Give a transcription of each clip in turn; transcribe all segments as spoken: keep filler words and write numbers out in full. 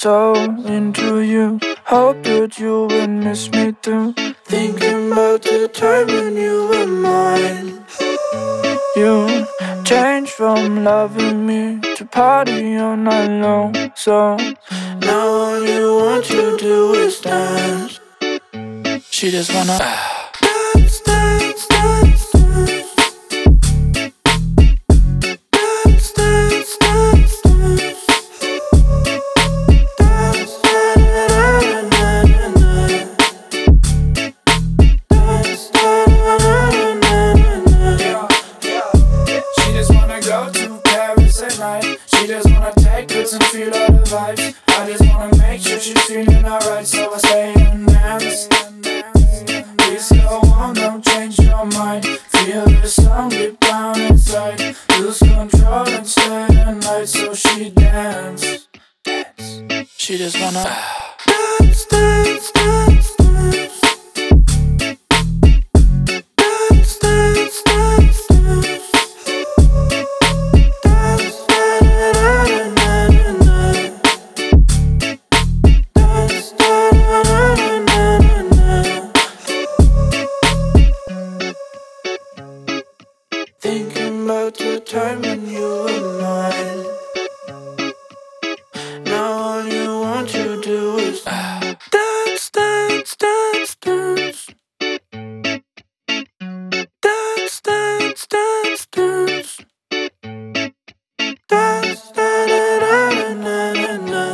so into you. Hope that you will miss me too. Thinking about the time when you were mine. You changed from loving me to party all night long. So now all you want to do is dance. She just wanna dance, dance, dance, dance. Dance, dance, dance, dance. Dance, da-da-da-da-da-da-da. Dance, da-da-da-da-da-da. She just wanna go to Paris at night. She just wanna take it and feel all the vibes. I just wanna make sure she's feeling alright, so I stay and dance. Please go on, don't change your mind. Feel the sun deep down inside. Lose control and stay the night, so she dance. She just wanna dance, dance, dance, dance. Dance, dance, dance, dance. Dance, da-da-da-da-da-da. Dance, da-da-da-da-da-da. Thinking about the time when you were mine. Now all you want to do is dance, dance, dance, dance. Dance, dance, dance, dance. Dance, da-da-da-da-da-da.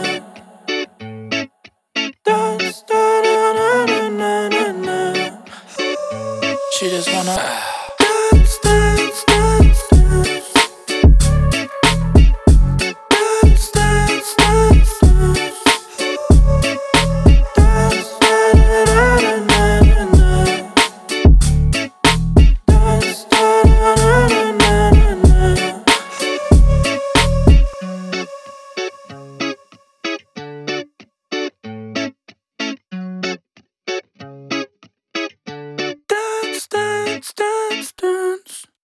Dance, da-da-da-da-da-da. She just wanna